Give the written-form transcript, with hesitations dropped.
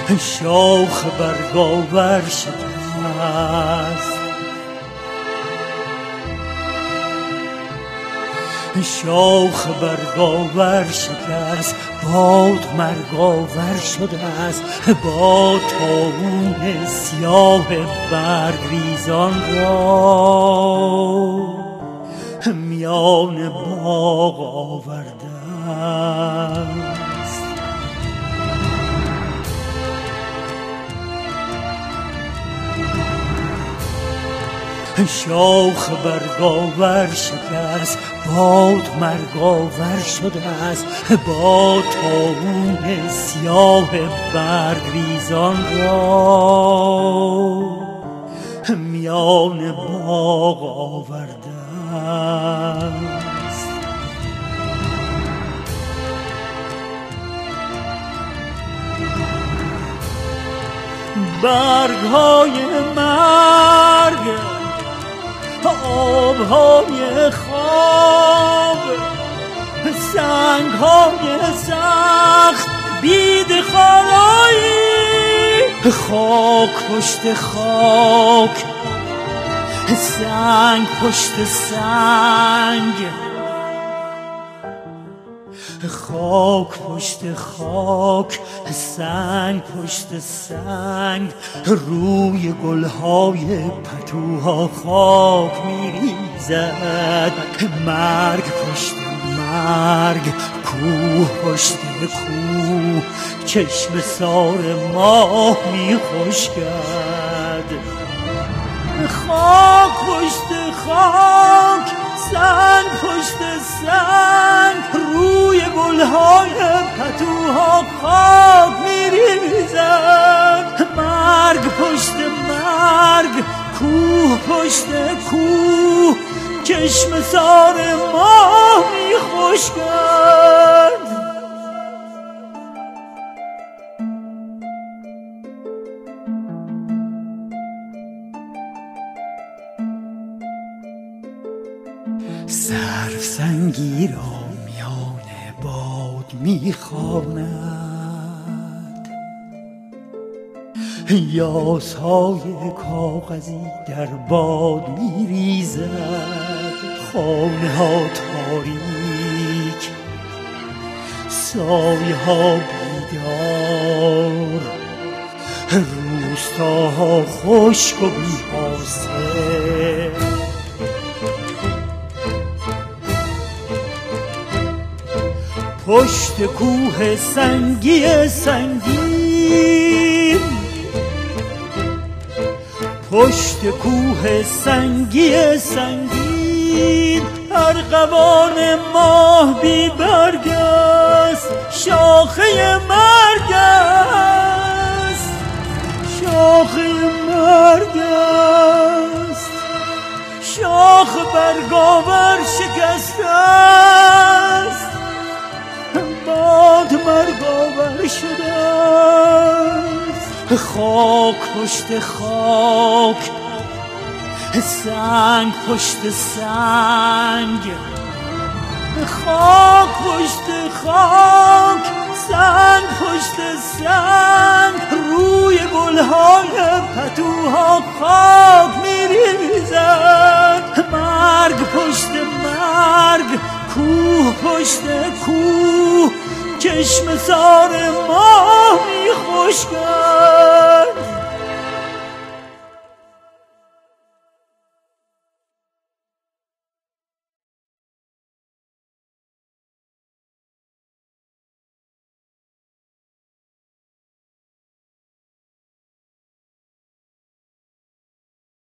شاخ برگاور شکست، شاخ برگاور شکست، باد مرگاور شده است با طاعون سیاه برگریزان را میان باغ آورده است. شاخ برگاور شکست، باد مرگاور شده است با طاعون سیاه برگریزان را میان باغ آورده است. برگ‌های مرگ، آب‌های خواب، سنگ‌های سخت بید خارایی، خاک پشت خاک، سنگ پشت سنگ، خاک پشت خاک، سنگ پشت سنگ، روی گلهای پتوها خاک میریزد. مرگ پشت مرگ، کوه پشت کوه، چشم سار ماه میخشکد. خاک پشت خاک، سنگ پشت سنگ، روی گلهای پتوها خاک میریزد. مرگ پشت مرگ، کوه پشت کوه، چشم سار ماه میخشکد. سنگی را میان باد میخواند، یاسهای کاغذی در باد میریزد. خانه ها تاریک، سایه ها بیدار، روستاها خشک و بی‌حاصل. پشت کوه سنگی سنگین، پشت کوه سنگی سنگین، ارغوان ماه بی برگ است، شاخه مرگ است، شاخه مرگ است. شاخ برگاور شکسته است، باد مرگاور شده است. خاک پشت خاک، سنگ پشت سنگ، خاک پشت خاک، سنگ پشت سنگ، روی گلهای پتوها خاک میریزد. مرگ پشت مرگ، کوه پشت کوه، چشم سار ماه میخشکد.